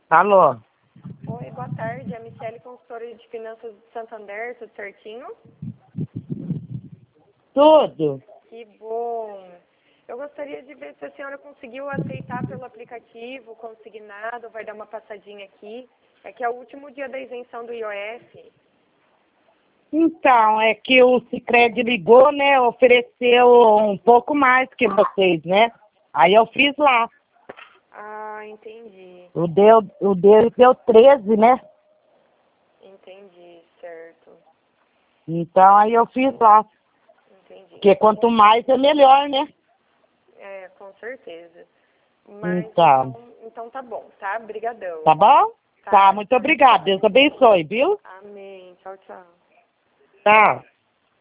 Alô? Oi, boa tarde. É a Michele, consultora de finanças de Santander, tudo certinho? Tudo? Que bom. Eu gostaria de ver se a senhora conseguiu aceitar pelo aplicativo, consignado, vai dar uma passadinha aqui. É que é o último dia da isenção do IOF. Então, é que o Sicredi ligou, né? Ofereceu um pouco mais que vocês, né? Aí eu fiz lá. Ah, entendi. O dele deu 13, né? Entendi, certo. Então aí eu fiz lá. Entendi. Porque quanto mais é melhor, né? É, com certeza. Mas Então, então tá bom, tá? Brigadão. tá bom? Tá. Tá, muito obrigada. Deus abençoe, viu? Amém. Tchau, tchau. Tá.